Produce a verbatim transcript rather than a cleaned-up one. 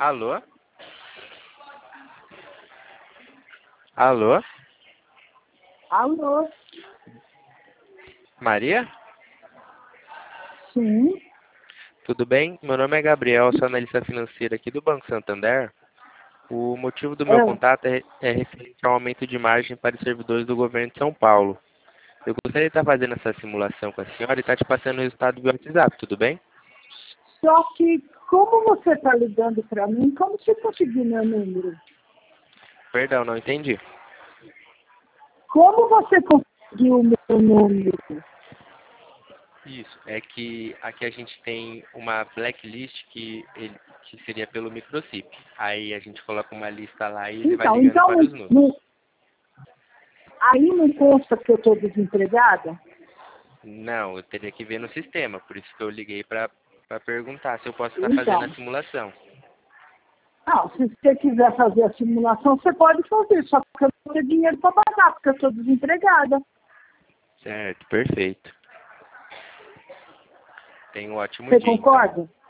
Alô? Alô? Alô? Maria? Sim. Tudo bem? Meu nome é Gabriel, sou analista financeira aqui do Banco Santander. O motivo do meu Eu, contato é, é referente ao aumento de margem para os servidores do governo de São Paulo. Eu gostaria de estar fazendo essa simulação com a senhora e estar te passando o resultado do WhatsApp, tudo bem? só que, como você está ligando para mim, como você conseguiu meu número? Perdão, não entendi. Como você conseguiu o meu número? Isso, é que aqui a gente tem uma blacklist que, ele, que seria pelo microchip. Aí a gente coloca uma lista lá e ele vai Então, ligando então para os números. não- aí não consta que eu estou desempregada? Não, eu teria que ver no sistema, por isso que eu liguei para perguntar se eu posso estar fazendo a Então, simulação. não, se você quiser fazer a simulação, você pode fazer, só que eu não tenho dinheiro para pagar, porque eu estou desempregada. Certo, perfeito. Tenha um ótimo Você dia, então. concorda?